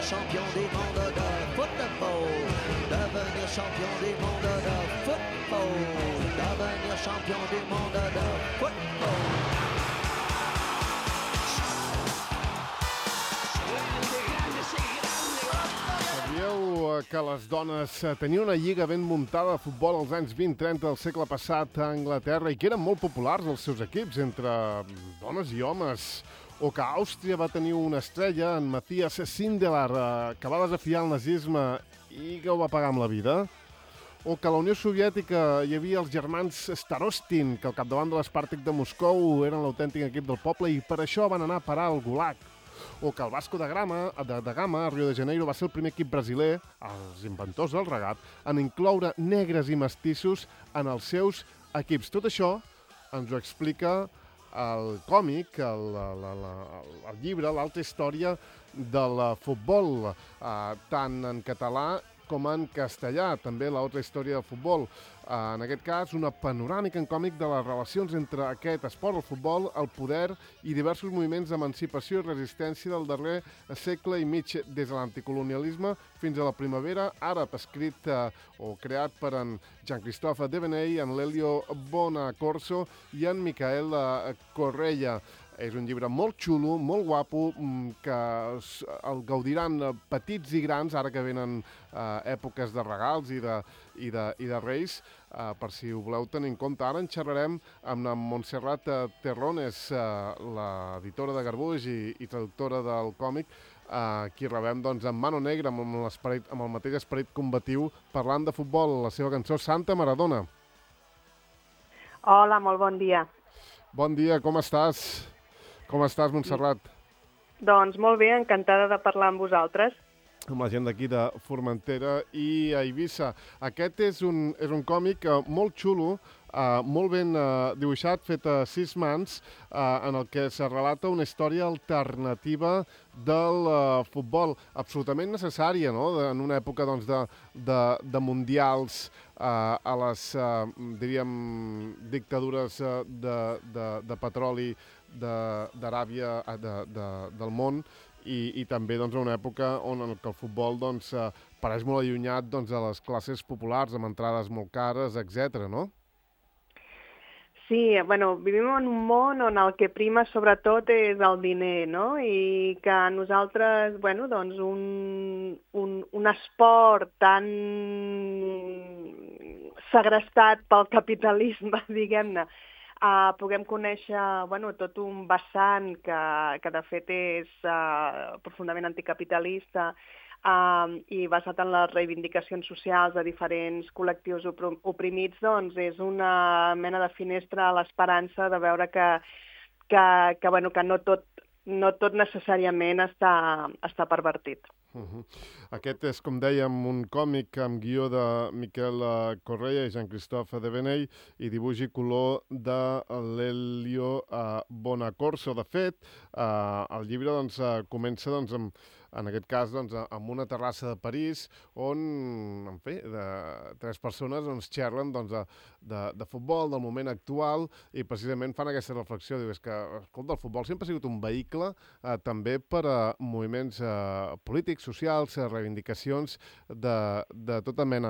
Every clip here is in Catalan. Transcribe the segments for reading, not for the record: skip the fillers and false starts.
champion du monde de football. Devenir champion du monde de football. Devenir champion du monde de football. Sabíeu que les dones tenien una lliga ben muntada de futbol als anys 20-30 del segle passat a Anglaterra i que eren molt populars els seus equips entre dones i homes? O que Àustria va tenir una estrella, en Matthias Sindelar, que va desafiar el nazisme i que ho va pagar amb la vida? O que a la Unió Soviètica hi havia els germans Starostin, que al capdavant de l'Spartak de Moscou eren l'autèntic equip del poble i per això van anar a parar al Gulag? O que el Vasco da Gama, a Rio de Janeiro, va ser el primer equip brasiler, els inventors del regat, en incloure negres i mestissos en els seus equips. Tot això ens ho explica el còmic, el llibre, l'altra història del futbol, tant en català com en castellà, també l'altra història del futbol. En aquest cas, una panoràmica en còmic de les relacions entre aquest esport, el futbol, el poder i diversos moviments d'emancipació i resistència del darrer segle i mig, des de l'anticolonialisme fins a la primavera àrab, escrit o creat per en Jean-Christophe Deveney, en Lelio Bonacorso i en Michael Correia. És un llibre molt xulo, molt guapo, que el gaudiran petits i grans, ara que venen èpoques de regals i de reis, per si ho voleu tenir en compte. Ara en xerrarem amb la Montserrat Terrones, l'editora de Garbuix i traductora del còmic, qui rebem doncs, amb mano negra, amb el mateix esperit combatiu, parlant de futbol, la seva cançó Santa Maradona. Hola, molt bon dia. Bon dia, com estàs? Com estàs, Montserrat? Doncs molt bé, encantada de parlar amb vosaltres. Amb la gent d'aquí de Formentera i a Eivissa. Aquest és un còmic molt xulo, molt ben dibuixat, fet a 6 mans, en el que se relata una història alternativa del futbol, absolutament necessària, no?, en una època doncs, de mundials, a les, diríem, dictadures de petroli d'Aràbia, del món, i també doncs, una època on el futbol doncs, pareix molt allunyat doncs, de les classes populars, amb entrades molt cares, etc., no? Sí, bueno, vivim en un món on el que prima sobretot és el diner, no? I que nosaltres, bueno, doncs un esport tan segrestat pel capitalisme, diguem-ne, puguem conèixer, bueno, tot un vessant que de fet és profundament anticapitalista, i basat en les reivindicacions socials de diferents col·lectius oprimits, doncs és una mena de finestra a l'esperança de veure que no tot necessàriament està pervertit. Aquest és, com dèiem, un còmic amb guió de Miquel Correia i Jean-Christophe Deveney i dibuix i color de l'Elio Bonacorso. De fet, el llibre doncs, comença doncs, en aquest cas doncs, amb una terrassa de París on, en fi, 3 persones doncs, xerren doncs, de futbol, del moment actual, i precisament fan aquesta reflexió. Diu, és que, escolta, el futbol sempre ha sigut un vehicle també per a moviments polítics, socials, reivindicacions de tota mena.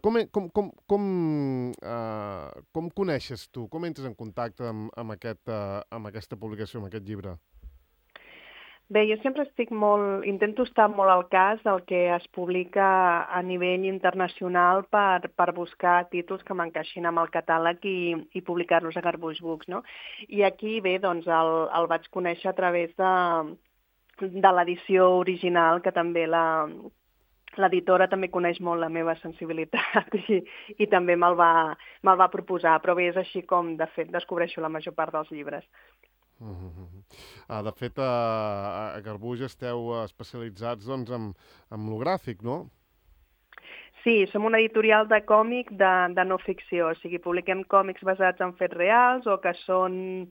Com coneixes tu? Com entres en contacte amb aquesta publicació, amb aquest llibre? Bé, jo sempre intento estar molt al cas del que es publica a nivell internacional per buscar títols que m'encaixin amb el catàleg i publicar-los a Garbuix Books, no? I aquí, bé, doncs el vaig conèixer a través de l'edició original, que també l'editora també coneix molt la meva sensibilitat i també me'l va proposar, però bé, és així com, de fet, descobreixo la major part dels llibres. De fet, a Garbuix esteu especialitzats doncs, en lo gràfic, no? Sí, som una editorial de còmic de no ficció, o sigui, publiquem còmics basats en fets reals o que són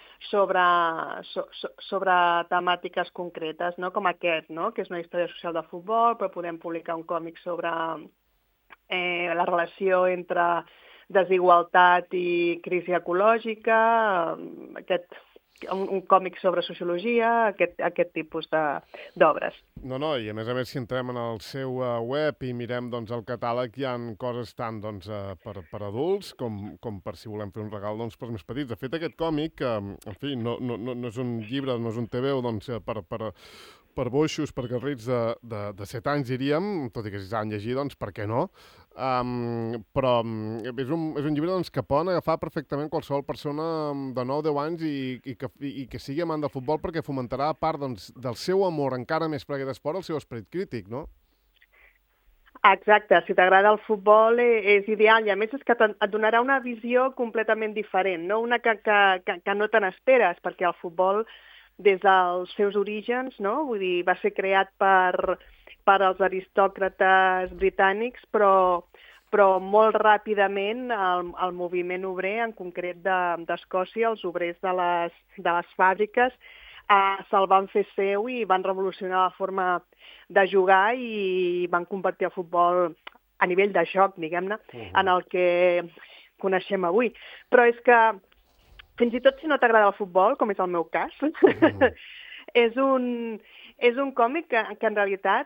sobre temàtiques concretes, no? Com aquest, no? Que és una història social de futbol, però podem publicar un còmic sobre la relació entre desigualtat i crisi ecològica. un còmic sobre sociologia, aquest tipus d'obres. No, i a més, si entrem en el seu web i mirem doncs, el catàleg, hi ha coses tant doncs, per adults com per si volem fer un regal doncs, per més petits. De fet, aquest còmic, en fi, no és un llibre, no és un TVO doncs, per boixos, per garrits de 7 anys, diríem, tot i que si s'han llegit, doncs per què no? Però és un llibre doncs, que poden agafar perfectament qualsevol persona de 9-10 anys i que sigui amant del futbol, perquè fomentarà, a part doncs, del seu amor encara més per aquest esport, el seu esperit crític, no? Exacte, si t'agrada el futbol és ideal, i a més és que et donarà una visió completament diferent, no? Una que no te n'esperes, perquè el futbol, des dels seus orígens, no? Vull dir, va ser creat per als aristòcrates britànics, però molt ràpidament el moviment obrer, en concret d'Escòcia, els obrers de les fàbriques, se'l van fer seu i van revolucionar la forma de jugar i van convertir el futbol a nivell de joc, diguem-ne, en el que coneixem avui. Però és que, fins i tot si no t'agrada el futbol, com és el meu cas, és un còmic que en realitat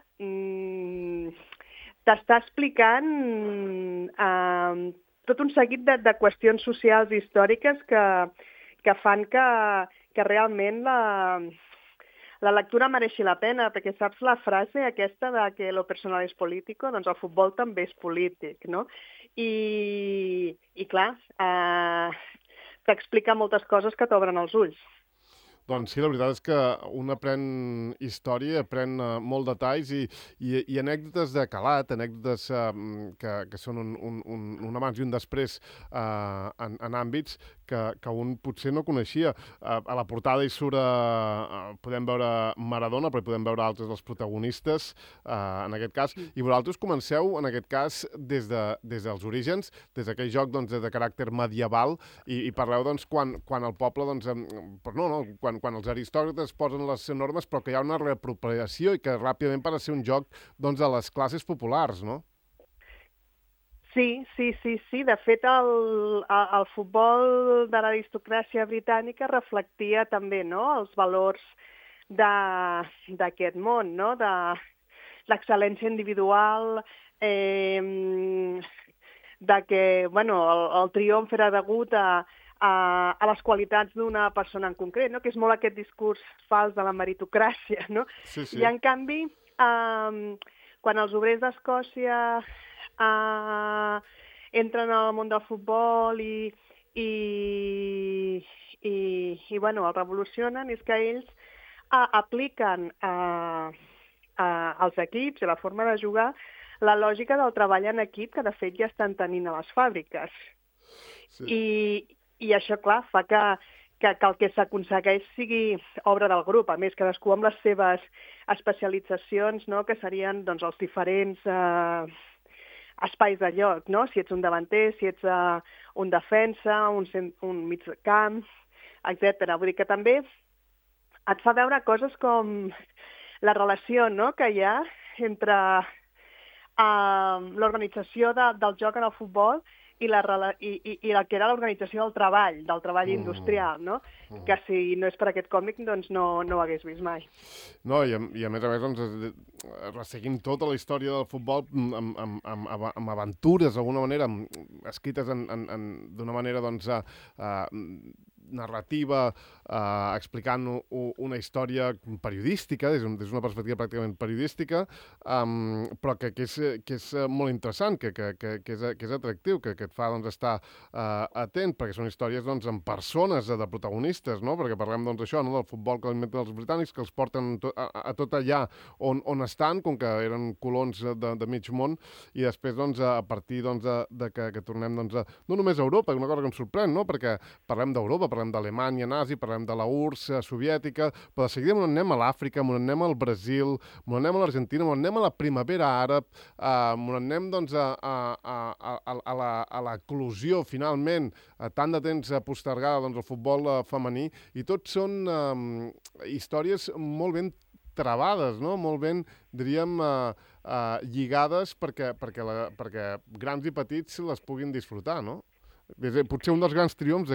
t'està explicant tot un seguit de qüestions socials i històriques que fan que realment la lectura mereixi la pena, perquè saps la frase aquesta de que lo personal és político? Doncs el futbol també és polític, no? I clar, t'explica moltes coses que t'obren els ulls. Doncs sí, la veritat és que un aprèn història, aprèn molt detalls i anècdotes de calat, anècdotes que són un abans i un després en àmbits que un potser no coneixia. A la portada hi surt, podem veure Maradona, però podem veure altres dels protagonistes, en aquest cas, i vosaltres comenceu, en aquest cas, des dels orígens, des d'aquell joc doncs, de caràcter medieval, i parleu doncs, quan el poble, doncs, quan els aristòcrates posen les normes, però que hi ha una reapropiació i que ràpidament passa a ser un joc doncs, de les classes populars, no? Sí. De fet, el futbol de l'aristocràcia britànica reflectia també, no?, els valors d'aquest món, no?, de l'excel·lència individual, de que el triomf era degut a les qualitats d'una persona en concret, no?, que és molt aquest discurs fals de la meritocràcia, no? Sí. I en canvi, quan els obrers d'Escòcia entren al món del futbol i el revolucionen, és que ells apliquen als equips i la forma de jugar la lògica del treball en equip que de fet ja estan tenint a les fàbriques. Sí. I això, clar, fa que el que s'aconsegueix sigui obra del grup, a més cadascú amb les seves especialitzacions, no?, que serien doncs, els diferents espais de lloc, no?, si ets un davanter, si ets un defensa, un mig camp, etc. Vull dir que també et fa veure coses com la relació, no?, que hi ha entre l'organització del joc en el futbol i la que era l'organització del treball industrial, no? Que si no és per aquest còmic, doncs no ho hagués vist mai. No, i a més, doncs, resseguint tota la història del futbol amb aventures, d'alguna manera, escrites d'una manera, doncs, narrativa, explicant una història periodística, des d'una perspectiva pràcticament periodística, però que és molt interessant, que és atractiu, que et fa doncs, estar atent, perquè són històries doncs, amb persones de protagonistes, no? Perquè parlem doncs, això, no? Del futbol que inventen els britànics, que els porten a tot allà on estan, com que eren colons de mig món, i després doncs, a partir doncs, que tornem doncs, no només a Europa, una cosa que em sorprèn, no? Perquè parlem d'Europa, parlem d'Alemanya nazi, parlem de la URSS soviètica, però de seguida on anem a l'Àfrica, on anem al Brasil, on anem a l'Argentina, on anem a la primavera àrab, on anem doncs, a l'eclosió, finalment, tant de temps postergada doncs, el futbol femení, i tot són històries molt ben travades, no? Molt ben, diríem, lligades perquè grans i petits les puguin disfrutar, no? Potser un dels grans triomfs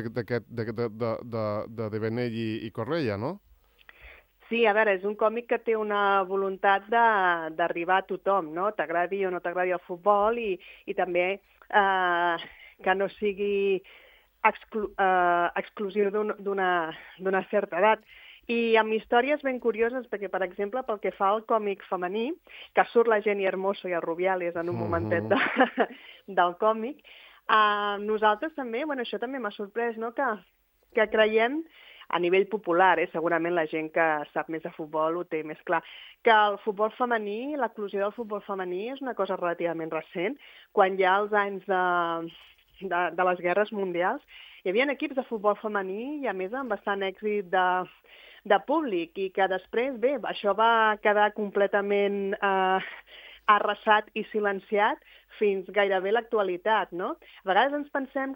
de Benell i Correia, no? Sí, a veure, és un còmic que té una voluntat d'arribar a tothom, no? T'agradi o no t'agradi el futbol i també que no sigui exclusiu d'una certa edat. I amb històries ben curioses, perquè, per exemple, pel que fa al còmic femení, que surt la Jenny Hermoso i el Rubiales en un momentet del còmic, nosaltres també, bueno, això també m'ha sorprès, no?, que creiem, a nivell popular, segurament la gent que sap més de futbol ho té més clar, que el futbol femení, l'eclusió del futbol femení és una cosa relativament recent. Quan hi ha els anys de les guerres mundials, hi havia equips de futbol femení i, a més, amb bastant èxit de públic, i que després, bé, això va quedar completament arrasat i silenciat fins gairebé l'actualitat, no? A vegades ens pensem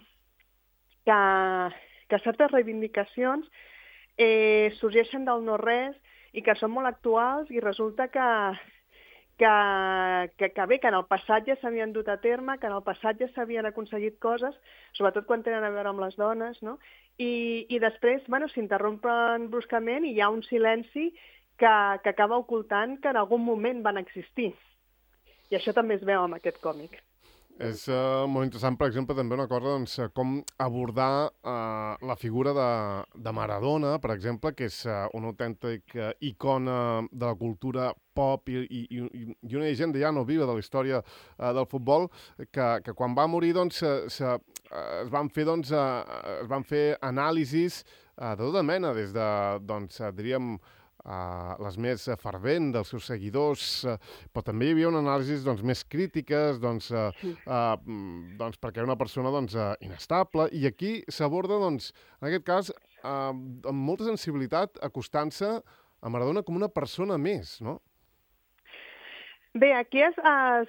que certes reivindicacions sorgeixen del no-res i que són molt actuals, i resulta que bé, que en el passat ja s'havien dut a terme, que en el passat ja s'havien aconseguit coses, sobretot quan tenen a veure amb les dones, no? I després, bueno, s'interrompen bruscament i hi ha un silenci que acaba ocultant que en algun moment van existir. I això també es veu amb aquest còmic. És molt interessant, per exemple, també una cosa, doncs, com abordar la figura de Maradona, per exemple, que és una autèntica icona de la cultura pop i una llegenda ja no viva de la història del futbol, que quan va morir, doncs, es van fer anàlisis de tota mena, des de, doncs, diríem, les més fervents dels seus seguidors, però també hi havia una anàlisi més crítiques, perquè era una persona inestable, i aquí s'aborda, en aquest cas, amb molta sensibilitat, acostant-se a Maradona com una persona més, no? Bé, aquí es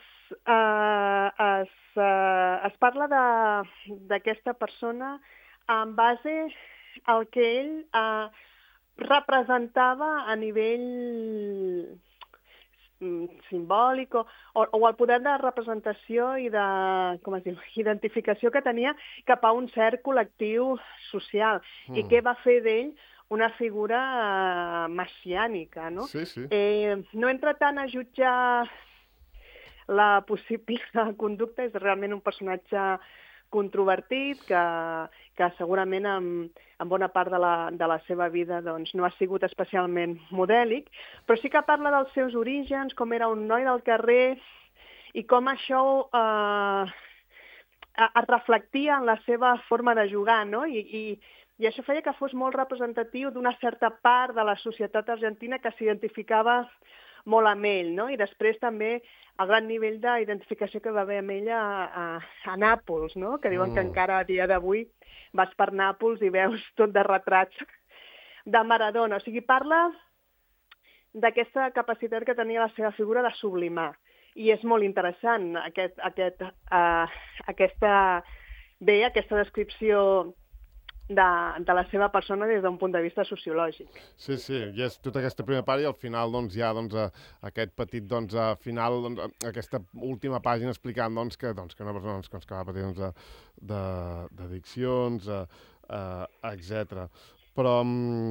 parla d'aquesta persona en base al que ell representava a nivell simbòlic o el poder de representació i de, com es diu, identificació que tenia cap a un cert col·lectiu social, i què va fer d'ell una figura messiànica, no? Sí, sí. No entra tant a jutjar la possible conducta, és realment un personatge controvertit, que segurament en bona part de la seva vida doncs, no ha sigut especialment modèlic, però sí que parla dels seus orígens, com era un noi del carrer, i com això es reflectia en la seva forma de jugar, no? I això feia que fos molt representatiu d'una certa part de la societat argentina que s'identificava molt amb ell, no? I després també el gran nivell d'identificació que va haver amb ella a Nàpols, no? Que diuen que encara a dia d'avui vas per Nàpols i veus tot de retrats de Maradona. O sigui, parla d'aquesta capacitat que tenia la seva figura de sublimar. I és molt interessant aquesta descripció de la seva persona des d'un punt de vista sociològic. Sí, sí, i és tota aquesta primera part i al final hi ha aquest petit final, aquesta última pàgina explicant que una persona que va patir d'addiccions, etc. Però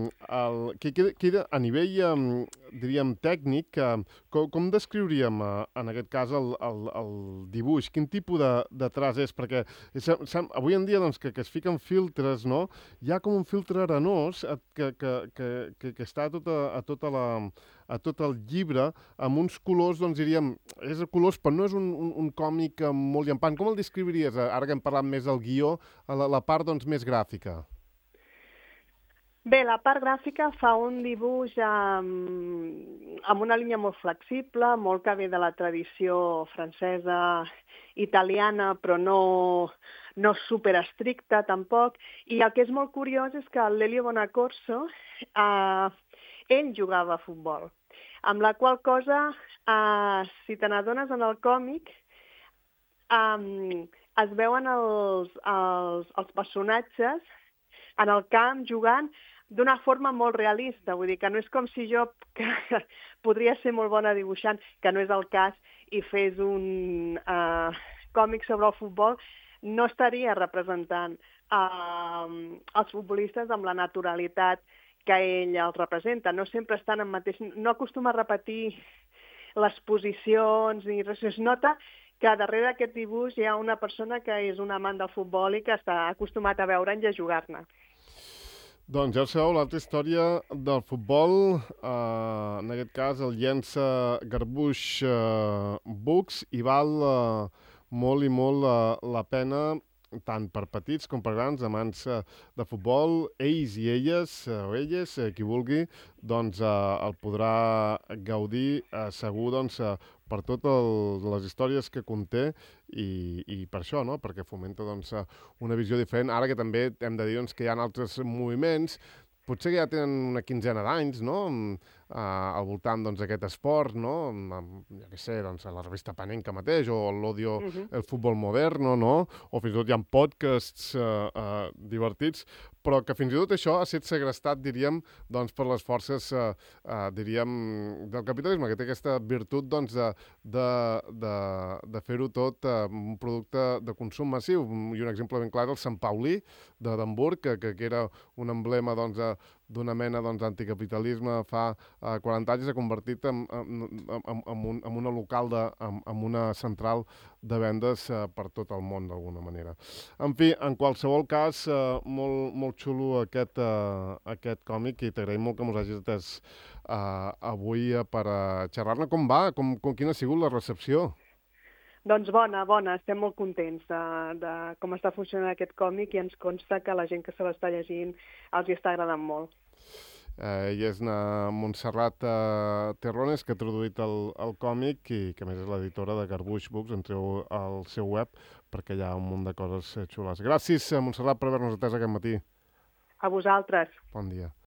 a nivell, diríem, tècnic, com descriuríem en aquest cas el dibuix? Quin tipus de traç és? Perquè avui en dia que es fiquen filtres, no? Hi ha com un filtre arenós que està a tot el llibre amb uns colors, diríem, és colors, però no és un còmic molt llampant. Com el descriuries, ara que hem parlat més del guió, la part més gràfica? Bé, la part gràfica fa un dibuix amb una línia molt flexible, molt que ve de la tradició francesa, italiana, però no superestricta tampoc. I el que és molt curiós és que l'Elio Bonaccorso, ell jugava a futbol, amb la qual cosa, si te n'adones en el còmic, es veuen els personatges en el camp jugant d'una forma molt realista, vull dir que no és com si jo, que podria ser molt bona dibuixant, que no és el cas, i fes un còmic sobre el futbol, no estaria representant els futbolistes amb la naturalitat que ell els representa. No sempre estan en mateix... No acostuma a repetir les posicions ni res. Es nota que darrere d'aquest dibuix hi ha una persona que és un amant del futbol i que està acostumat a veure'n i a jugar-ne. Doncs ja ho sabeu, l'altra història del futbol, en aquest cas el llença Garbuix Bucs, i val molt i molt la pena, tant per petits com per grans, amants de futbol, ells i elles, o elles, qui vulgui, doncs el podrà gaudir segur doncs, per totes les històries que conté i per això, no? Perquè fomenta doncs, una visió diferent. Ara que també hem de dir doncs, que hi ha altres moviments, potser que ja tenen una quinzena d'anys, no? Al voltant doncs, d'aquest esport, no? Ja què sé, doncs, a la revista Panenka mateix, o l'Odio, el futbol moderno, no? O fins i tot hi ha podcasts divertits, però que fins i tot això ha estat segrestat, diríem, doncs, per les forces, diríem, del capitalisme, que té aquesta virtut doncs, de fer-ho tot un producte de consum massiu. I un exemple ben clar és el Sant Paulí d'Hamburg, que era un emblema doncs, d'una mena d'anticapitalisme fa 40 anys, s'ha convertit en una local, en una central de vendes per tot el món, d'alguna manera. En fi, en qualsevol cas, molt xulo aquest còmic, i t'agraïm molt que mos hagis atès avui per xerrar-ne. Com va? Quina ha sigut la recepció? Doncs bona. Estem molt contents de com està funcionant aquest còmic i ens consta que la gent que se l'està llegint els hi està agradant molt. Ella és una Montserrat Terrones, que ha traduït el còmic i que a més és l'editora de Garbuix Books. Entreu al seu web perquè hi ha un munt de coses xules. Gràcies, Montserrat, per haver-nos atès aquest matí. A vosaltres. Bon dia.